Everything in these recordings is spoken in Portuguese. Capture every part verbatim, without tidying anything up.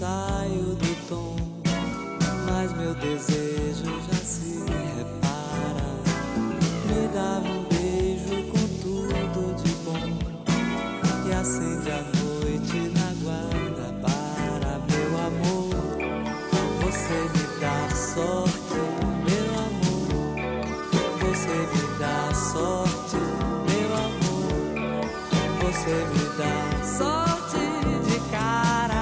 saio do tom, mas meu desejo já se repara. Me dá um beijo com tudo de bom e acende a noite na Guanabara. Meu amor, você me dá sorte, meu amor. Você me dá sorte, meu amor. Você me dá sorte de cara.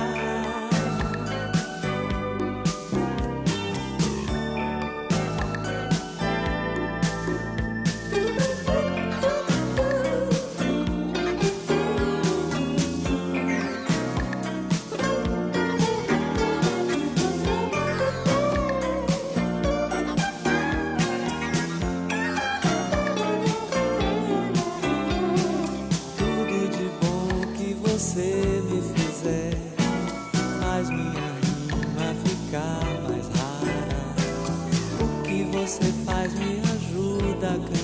Você me fizer, faz minha rima ficar mais rara. O que você faz me ajuda a cantar.